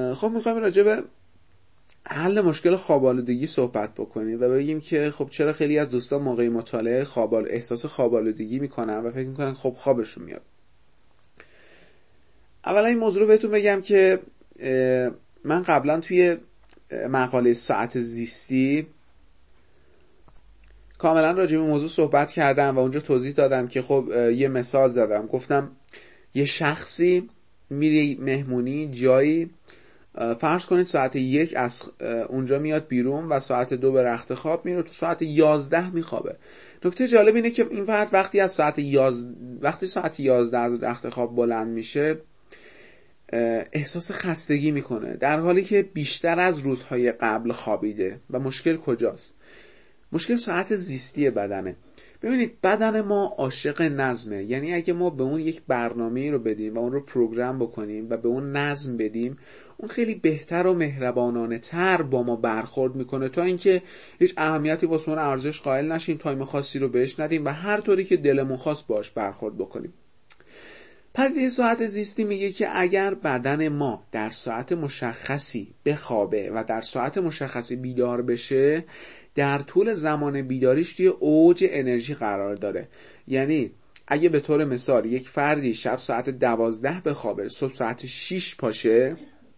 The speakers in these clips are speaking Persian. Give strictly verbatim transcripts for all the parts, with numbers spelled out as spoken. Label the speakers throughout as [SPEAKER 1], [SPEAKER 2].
[SPEAKER 1] خب میخوایم راجع به حل مشکل خواب آلودگی صحبت بکنیم و بگیم که خب چرا خیلی از دوستان موقع مطالعه خواب احساس خواب آلودگی میکنن و فکر میکنن خب خوابشون میاد. اولا این موضوع رو بهتون بگم که من قبلا توی مقاله ساعت زیستی کاملا راجع به موضوع صحبت کردم و اونجا توضیح دادم که خب یه مثال زدم، گفتم یه شخصی میره مهمونی جایی، فرض کنید ساعت یک از اونجا میاد بیرون و ساعت دو به رخت خواب میره، تو ساعت یازده میخوابه. نکته جالب اینه که این فرد وقتی از ساعت یازده وقتی ساعت یازده از رخت خواب بلند میشه احساس خستگی میکنه، در حالی که بیشتر از روزهای قبل خوابیده. و مشکل کجاست؟ مشکل ساعت زیستی بدنه. ببینید بدن ما عاشق نظمه، یعنی اگه ما به اون یک برنامه‌ای رو بدیم و اون رو پروگرام بکنیم و به اون نظم بدیم، اون خیلی بهتر و مهربانانه تر با ما برخورد میکنه تا اینکه هیچ اهمیتی واسه اون ارزش قائل نشیم، تایم خاصی رو بهش ندیم و هر طوری که دلمون خواست باش برخورد بکنیم. پدیده ساعت زیستی میگه که اگر بدن ما در ساعت مشخصی بخوابه و در ساعت مشخصی بیدار بشه، در طول زمان بیداریش توی اوج انرژی قرار داره. یعنی اگه به طور مثال یک فردی شب ساعت دوازده بخوابه، صبح ساعت شش پاشه،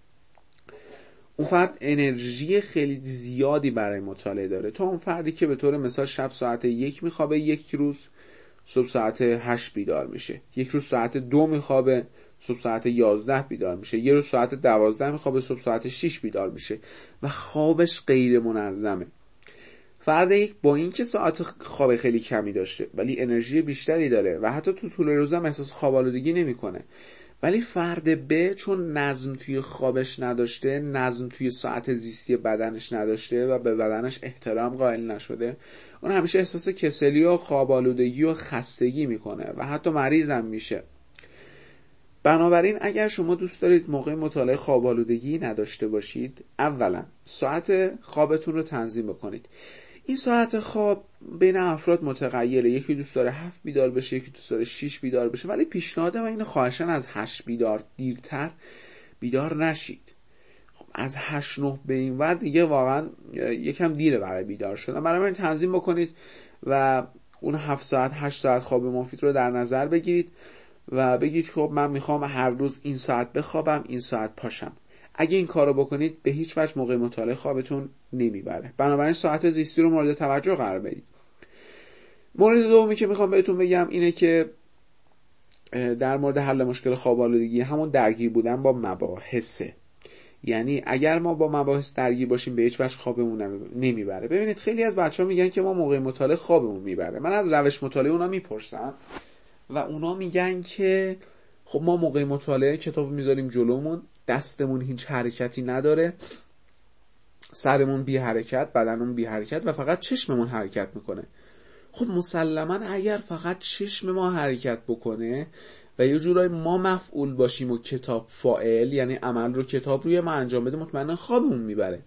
[SPEAKER 1] اون فرد انرژی خیلی زیادی برای مطالعه داره تا اون فردی که به طور مثال شب ساعت یک میخوابه، یک روز صبح ساعت هشت بیدار میشه، یک روز ساعت دو میخوابه، صبح ساعت یازده بیدار میشه، یک روز ساعت دوازده میخوابه، صبح ساعت شش بیدار میشه و خوابش غیر منظمه. فرد یک با این که ساعت خواب خیلی کمی داشته ولی انرژی بیشتری داره و حتی تو طول روز هم احساس خواب آلودگی نمیکنه، ولی فرد ب چون نظم توی خوابش نداشته، نظم توی ساعت زیستی بدنش نداشته و به بدنش احترام قائل نشده، اون همیشه احساس کسلی و خواب آلودگی و خستگی میکنه و حتی مریض هم میشه. بنابراین اگر شما دوست دارید موقع مطالعه خواب آلودگی نداشته باشید، اولا ساعت خوابتون رو تنظیم بکنید. این ساعت خواب بین افراد متغیره، یکی دوست داره هفت بیدار بشه، یکی دوست داره شش بیدار بشه، ولی پیشنهاد من اینه خواهشاً از هشت بیدار دیرتر بیدار نشید. خب از هشت نه به این ور دیگه واقعا یکم دیره برای بیدار شدن. برای من تنظیم بکنید و اون هفت ساعت هشت ساعت خواب مفید رو در نظر بگیرید و بگید خب من میخوام هر روز این ساعت بخوابم، این ساعت پاشم. اگه این کارو بکنید به هیچ وجه موقع مطالعه خوابتون نمیبره. بنابراین ساعت زیستی رو مورد توجه قرار بدید. مورد دومی که میخوام بهتون بگم اینه که در مورد حل مشکل خواب آلودگی همون درگیر بودن با مباحثه. یعنی اگر ما با مباحث درگیر باشیم به هیچ وجه خوابمون نمیبره. ببینید خیلی از بچه‌ها میگن که ما موقع مطالعه خوابمون میبره. من از روش مطالعه اونا میپرسم و اونا میگن که خب ما موقع مطالعه کتاب میذاریم جلومون، دستمون هیچ حرکتی نداره، سرمون بی حرکت، بدنمون بی حرکت و فقط چشممون حرکت میکنه. خب مسلما اگر فقط چشم ما حرکت بکنه و یه جورای ما مفعول باشیم و کتاب فاعل، یعنی عمل رو کتاب روی ما انجام بده، مطمئنا خوابمون میبره.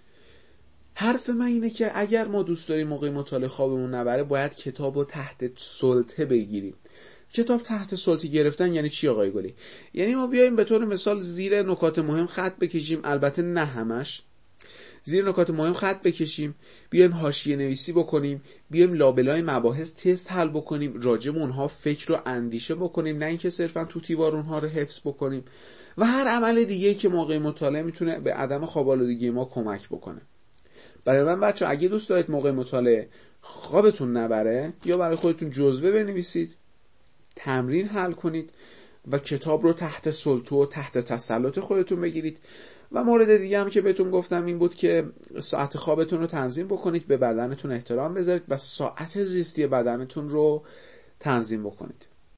[SPEAKER 1] حرف من اینه که اگر ما دوست داریم موقع مطالعه خوابمون نبره، باید کتاب رو تحت سلطه بگیریم. کتاب تحت سلطه گرفتن یعنی چی آقای گلی؟ یعنی ما بیایم به طور مثال زیر نکات مهم خط بکشیم، البته نه همش، زیر نکات مهم خط بکشیم، بیایم حاشیه نویسی بکنیم، بیایم لابلای مباحث تست حل بکنیم، راجع به اونها فکر و اندیشه بکنیم، نه اینکه صرفا تو دیوار اونها رو حفظ بکنیم و هر عمل دیگه که موقع مطالعه میتونه به عدم خواب آلودگی ما کمک بکنه. برای من بچه اگه دوست دارید موقع مطالعه خوابتون نبره، یا برای خودتون جزوه بنویسید، تمرین حل کنید و کتاب رو تحت سلطه و تحت تسلط خودتون بگیرید. و مورد دیگه هم که بهتون گفتم این بود که ساعت خوابتون رو تنظیم بکنید، به بدنتون احترام بذارید و ساعت زیستی بدنتون رو تنظیم بکنید.